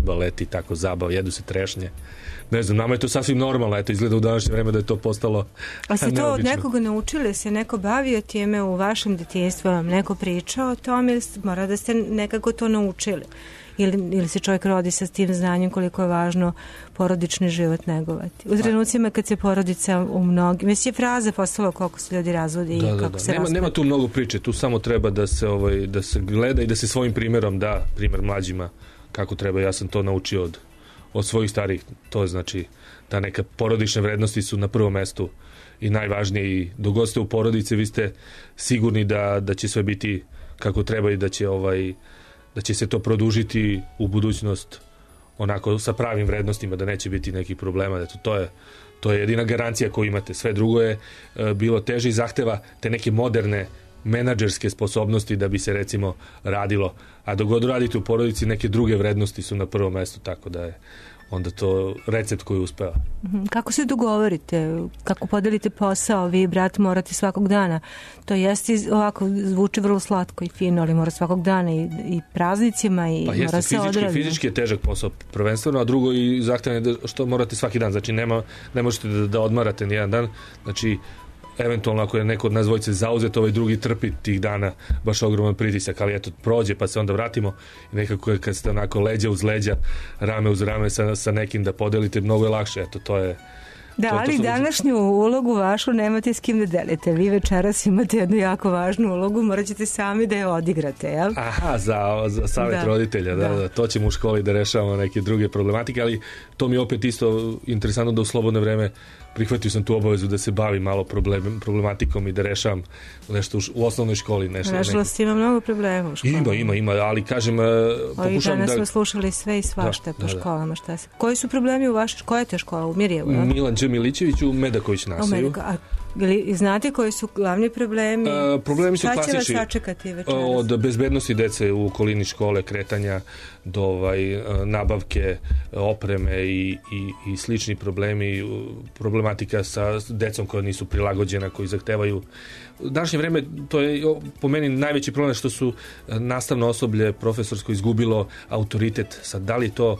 fudbal, leti tako zabav, jedu se trešnje. Ne znam, nama je to sasvim normalno, eto, izgleda u današnje vreme da je to postalo A ste to od neobično. nekoga naučili, se neko bavio time u vašem djetinjstvu, vam neko pričao o tome ili mora da ste nekako to naučili? Ili, ili se čovjek rodi sa tim znanjem koliko je važno porodični život negovati? U trenucima kad se porodica u mnogim... Mislim je fraza postala koliko se ljudi razvodi da, i da, kako da. se Nema, raspadu. nema tu mnogo priče, tu samo treba da se, ovaj, da se gleda i da se svojim primjerom da primjer mlađima kako treba. Ja sam to naučio od, od svojih starih. To je znači da neka porodične vrednosti su na prvom mestu i najvažnije. I dok god ste u porodici, vi ste sigurni da, da će sve biti kako treba i da će ovaj da će se to produžiti u budućnost onako sa pravim vrednostima, da neće biti nekih problema. Eto, to je to je jedina garancija koju imate. Sve drugo je e, bilo teže i zahteva te neke moderne menadžerske sposobnosti da bi se recimo radilo. A dok god radite u porodici, neke druge vrednosti su na prvom mestu, tako da je onda to recept koji uspeva. Kako se dogovorite? Kako podelite posao? Vi i brat morate svakog dana. To jeste ovako, zvuči vrlo slatko i fino, ali mora svakog dana i, i praznicima i pa mora jeste, se fizički, odraditi. fizički je težak posao prvenstveno, a drugo i zahtevno je što morate svaki dan. Znači nema, ne možete da, da odmarate ni jedan dan. Znači eventualno ako je neko od nas dvojice zauzet, ovaj drugi trpi tih dana baš ogroman pritisak, ali eto prođe pa se onda vratimo i nekako kad ste onako leđa uz leđa, rame uz rame sa, sa nekim da podelite, mnogo je lakše, eto to je. Da, to, to ali su... današnju ulogu vašu nemate s kim da delite. Vi večeras imate jednu jako važnu ulogu, morat ćete sami da je odigrate, jel? Aha, za, za savjet da. roditelja, da, da. da, to ćemo u školi da rešavamo neke druge problematike, ali to mi je opet isto interesantno da u slobodno vreme prihvatio sam tu obavezu da se bavim malo problem, problematikom i da rešavam nešto u, u osnovnoj školi. Nešto, Nažalost ima mnogo problema u školi. Ima, ima, ima, ali kažem, pokušavam da... Ovih dana smo slušali sve i svašta da, po da, školama. Šta se... Koji su problemi u vašoj školi? Koja je te škola? U Mirjevu? Milan Đ. Milićević u Medaković naselju. A znate koji su glavni problemi? A, problemi su klasični. Šta će vas sačekati večeras? Od bezbednosti dece u okolini škole, kretanja do ovaj, nabavke opreme i, i, i slični problemi, problematika sa decom koja nisu prilagođena, koji zahtevaju. U današnje vreme to je po meni najveći problem što su nastavno osoblje profesorsko izgubilo autoritet. Sad, da li to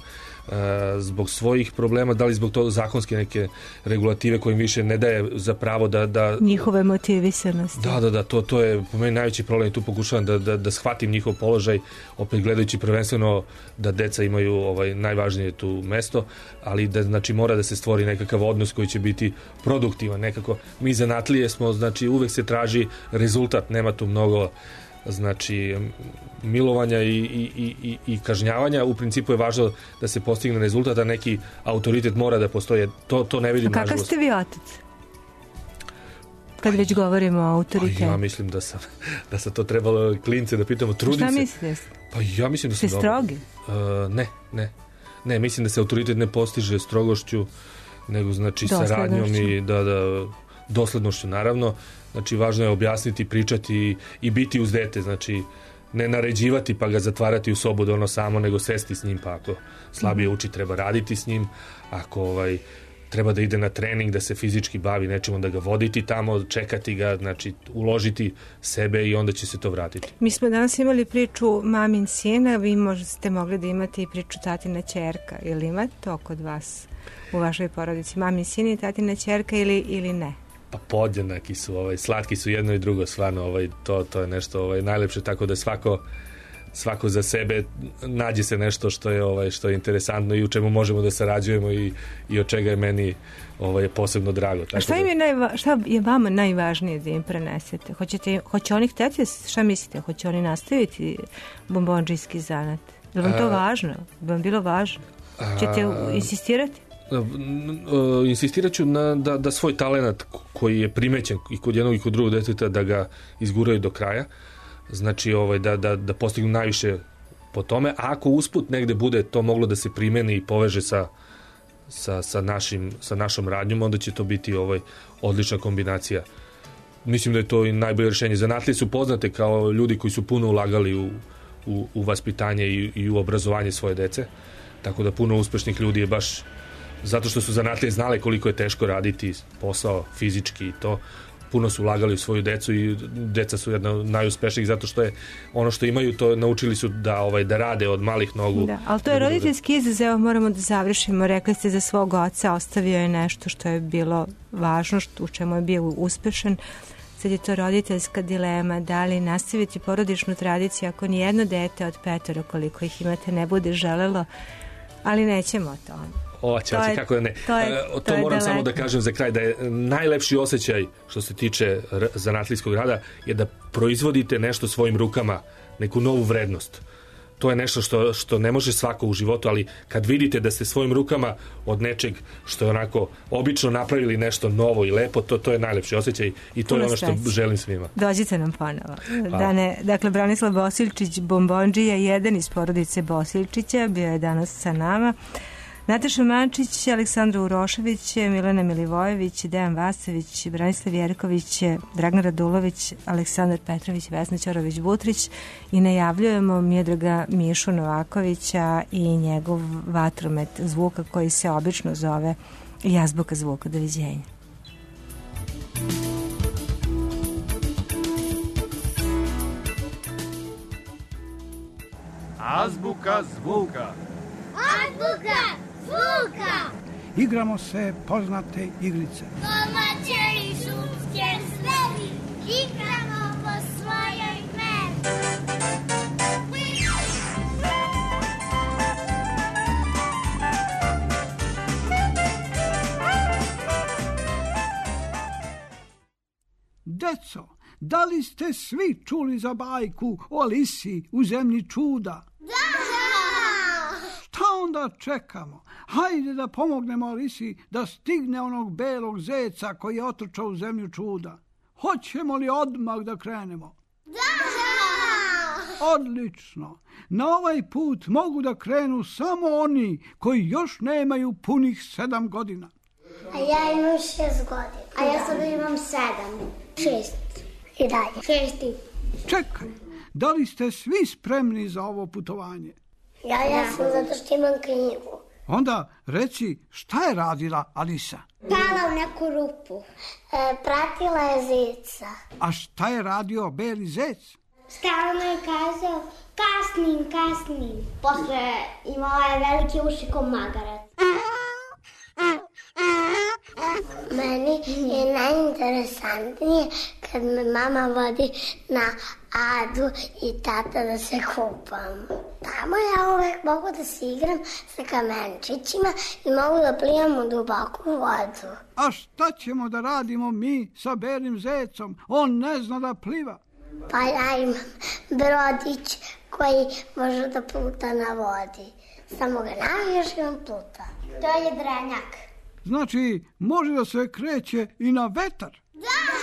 zbog svojih problema, da li zbog toga zakonske neke regulative koje im više ne daje za pravo da... da njihove motivisanosti. Da, da, da, to, to je po meni najveći problem i tu pokušavam da, da, da shvatim njihov položaj, opet gledajući prvenstveno da deca imaju ovaj, najvažnije tu mesto, ali da znači mora da se stvori nekakav odnos koji će biti produktivan, nekako. Mi zanatlije smo, znači uvek se traži rezultat, nema tu mnogo znači milovanja i, i, i, i kažnjavanja. U principu je važno da se postigne rezultat, a neki autoritet mora da postoje. To, to ne vidim, nažalost. A kakav ste vi otac? Kad već govorimo o autoritetu. Ja mislim da sam, da sam to trebalo klince da pitamo. Trudim šta se. mislite? Pa ja mislim da sam ste strogi? Uh, ne, ne. Ne, mislim da se autoritet ne postiže strogošću, nego znači saradnjom i da, da, doslednošću, naravno. Znači, važno je objasniti, pričati i biti uz dete, znači ne naređivati pa ga zatvarati u sobu da ono samo, nego sesti s njim, pa ako slabije uči treba raditi s njim, ako ovaj, treba da ide na trening, da se fizički bavi nečim, onda ga voditi tamo, čekati ga, znači uložiti sebe i onda će se to vratiti. Mi smo danas imali priču mamin sina, vi možete mogli da imate i priču tatina ćerka, ili imate to kod vas u vašoj porodici, mamin sin i tatina ćerka ili, ili ne? Pa podjednaki su, ovaj, slatki su jedno i drugo, stvarno, ovaj, to, to je nešto ovaj, najlepše, tako da svako, svako za sebe nađe se nešto što je, ovaj, što je interesantno i u čemu možemo da sarađujemo i, i od čega je meni ovaj, posebno drago. Tako A šta, im je najva, šta je vama najvažnije da im prenesete? Hoćete, hoće oni hteti, šta mislite, hoće oni nastaviti bombondžijski zanat? Je li vam to važno? Je vam bilo važno? Ćete insistirati? Insistirat ću na, da, da svoj talenat koji je primećen i kod jednog i kod drugog deteta da ga izguraju do kraja, znači ovaj, da, da, da postignu najviše po tome, a ako usput negde bude to moglo da se primeni i poveže sa, sa, sa, našim, sa našom radnjom, onda će to biti ovaj, odlična kombinacija. Mislim da je to i najbolje rešenje. Zanatlije su poznate kao ljudi koji su puno ulagali u, u, u vaspitanje i, i u obrazovanje svoje dece, tako da puno uspešnih ljudi je baš zato što su zanatlije znale koliko je teško raditi posao fizički i to, puno su ulagali u svoju decu i deca su jedna od najuspešnijih zato što je ono što imaju to naučili su da ovaj da rade od malih nogu. Da, ali to je roditeljski izazov, evo moramo da završimo. Rekli ste za svog oca, ostavio je nešto što je bilo važno, što, u čemu je bio uspešan. Sad je to roditeljska dilema, da li nastaviti porodičnu tradiciju ako nijedno dete od petoro koliko ih imate ne bude želelo, ali nećemo o tome. O, Ćaci, kako da ne. To, je, to, to moram daleko. samo da kažem za kraj, da je najlepši osjećaj što se tiče zanatlijskog rada je da proizvodite nešto svojim rukama, neku novu vrednost. To je nešto što, što ne može svako u životu, ali kad vidite da ste svojim rukama od nečeg što je onako obično napravili nešto novo i lepo, to, to je najlepši osjećaj i to Puno je ono što sreće. želim svima. Dođite nam ponovo. Dane, dakle, Branislav Bosiljčić, bombondžija, jedan iz porodice Bosiljčića, bio je danas sa nama. Nataša Mančić, Aleksandra Urošević, Milena Milivojević, Dejan Vasović, Branislav Jerković, Dragana Radulović, Aleksandar Petrović, Vesna Ćorović-Butrić i najavljujemo Miodraga Mišu Novakovića i njegov vatromet zvuka koji se obično zove i azbuka zvuka. Doviđenja. Azbuka zvuka. Azbuka zvuka. Igramo se poznate igrice. Domaće i šumske zveri. Igramo po svojoj meri. Deco, da li ste svi čuli za bajku o Alisi u zemlji čuda? Da! Šta onda čekamo? Hajde da pomognemo Alisi da stigne onog belog zeca koji je otrčao u zemlju čuda. Hoćemo li odmah da krenemo? Da! Odlično. Na ovaj put mogu da krenu samo oni koji još nemaju punih sedam godina. A ja imam šest godina. A ja sada imam sedam. Šest. I dalje. Šesti. Čekaj, da li ste svi spremni za ovo putovanje? Ja, ja sam zato što imam knjigu. Onda reci šta je radila Alisa? Pala u neku rupu. E, pratila je zeca. A šta je radio beli zec? Stalno je kazao kasnim, kasnim. Posle imala je velike uši ko magarac. Meni je najinteresantnije kad me mama vodi na Adu i tata da se kupam. Tamo ja uvek mogu da se igram sa kamenčićima i mogu da plivam u duboku vodu. A šta ćemo da radimo mi sa belim zecom? On ne zna da pliva. Pa ja imam brodić koji može da pluta na vodi. Samo ga naviješ i on pluta. To je drenjak. Znači, može da se kreće i na vetar. Da!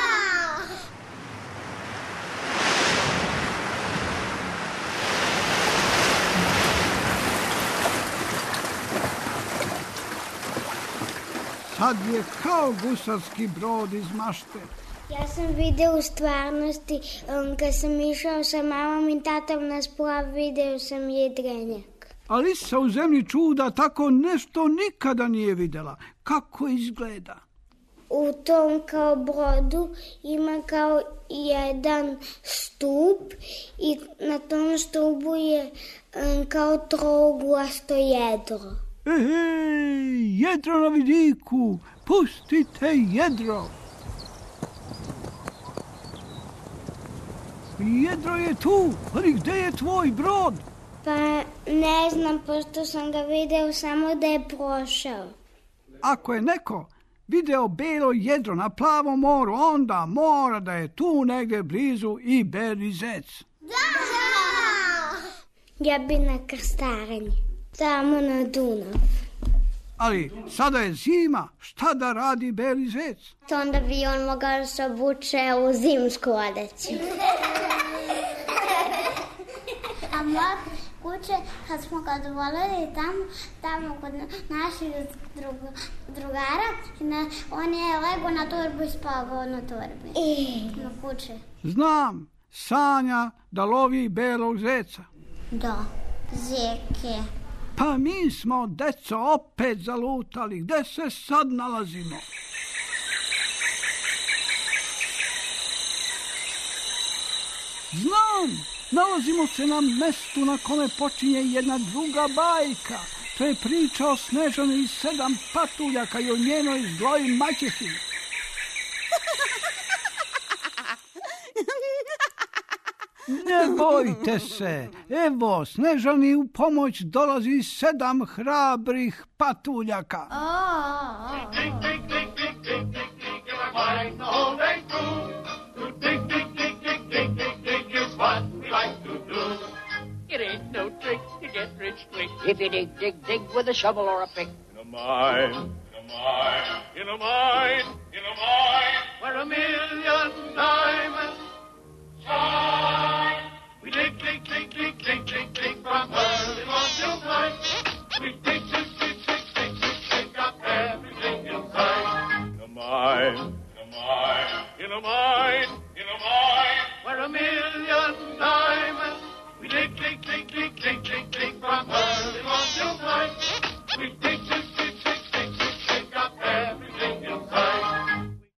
Sad je kao gusarski brod iz mašte. Ja sam video u stvarnosti, um, kad sam išao sa mamom i tatom na splav, video sam jedrenjak. Alisa u zemlji čuda tako nešto nikada nije videla. Kako izgleda? U tom kao brodu ima kao jedan stup i na tom stupu je um, kao trouglasto jedro. Ej, jedro na vidiku, pustite jedro. Jedro je tu, ali gde je tvoj brod? Pa ne znam, pošto sam ga video samo da je prošao. Ako je neko video belo jedro na plavom moru, onda mora da je tu negde blizu i beli zec. Da! Ja bi na krstarenje, tamo na Dunav. Ali sada je zima, šta da radi beli zec? To onda bi on mogao da se obuče u zimsku odeću. A moja kuće, kad smo ga dovolili tamo, tamo kod naših drug, drugara, na, on je lego na torbu i spavao na torbi. I... Na kuće. Znam, sanja da lovi belog zeca. Da, zeke. Pa mi smo, deco, opet zalutali. Gde se sad nalazimo? Znam, nalazimo se na mestu na kome počinje jedna druga bajka. To je priča o Snežani i sedam patuljaka i o njenoj zloj maćehi. Ne bojte se, evo, Snežani u pomoć dolazi sedam hrabrih patuljaka. It ain't no trick to get rich quick if you dig, dig, dig with a shovel or a pick. In a mine, in a mine, in a mine, in a mine, where a million diamonds shine. We dig, dig, dig, dig, dig, dig, dig from early morn till night. We dig, dig, dig, dig, dig, dig, dig up everything inside. In a mine, in a mine, in a mine.